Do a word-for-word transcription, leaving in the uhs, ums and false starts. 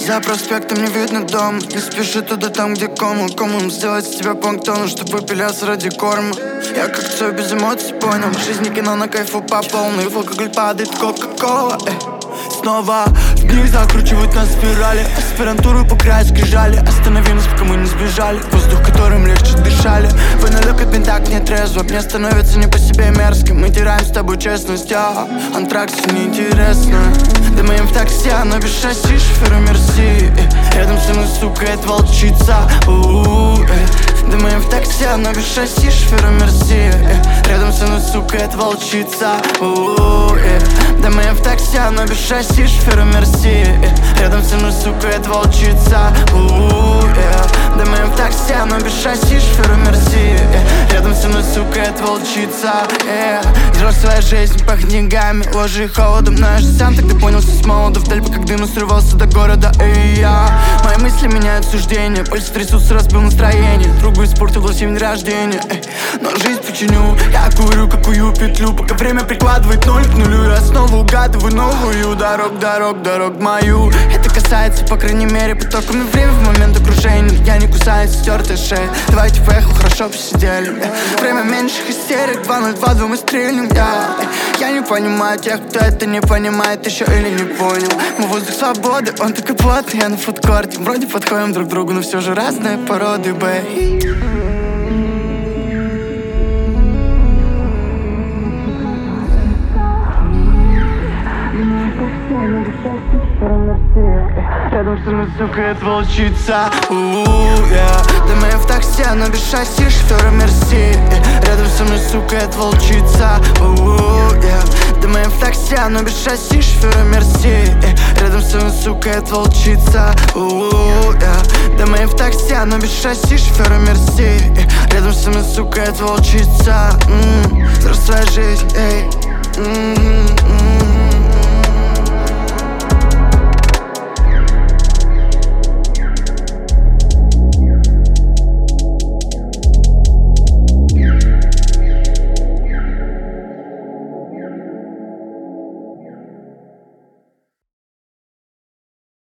За проспектом не видно дом. Не спеши туда, там где кому. Кому сделать с тебя планктону, чтобы выпиляться ради корма. Я как Цой без эмоций понял. В жизни кино на кайфу по полной. В алкоголь падает кока-кола. Снова в них закручивают на спирали. Аспирантуру по краю скрижали. Остановимся, пока мы не сбежали. Воздух, которым легче дышали. Вы налёг от так не трезво. Мне становится не по себе мерзко. Мы теряем с тобой честность, а антракс неинтересно. Дымаем в такси, но без шасси. Шоферу мерси. Рядом со мной, сука, это волчица. Дымаем в такси, но без шасси. Шоферу мерси. Рядом со мной, сука, это волчица. Дымаем в такси, но без шасси. Шоферу мерси. Рядом со мной, сука, это волчица. Дымаем в такси, но без шасси. Шоферу мерси. Рядом со мной, сука, это волчица. Взрослая жизнь пахнет деньгами, ложи и холодом. Но я же сам тогда понял, что с молоду вдаль по как дыму срывался до города. Эй, я мои мысли меняют суждения. Пальцы трясутся, разбил настроение. Другу испортил день рождения. Эй, но жизнь починю. Я курю какую петлю, пока время прикладывает ноль к нулю. Я снова угадываю новую дорог, дорог, дорог мою. Это касается, по крайней мере, потоками времени в момент окружения. Я не кусаюсь, стертая шея. Давайте в эхо хорошо посидели. Время меньших истерик, два ноль два, два мы стрельнем. Я, я не понимаю тех, кто это не понимает еще или не понял. Мы воздух свободы, он такой плотный, я на фудкорте. Вроде подходим друг к другу, но все же разные породы, бэй. Рядом со мной, сука, это волчица. Дымаем в такси, но без шасси. Шофера мерси. Рядом со мной, сука, это волчица. Дымаем в такси, но без шасси. Шофера мерси. Рядом со мной, сука, это волчица. Дымаем в такси, но без шасси. Шофера мерси. Рядом со мной, сука, это волчица. Взрослая жизнь, эй.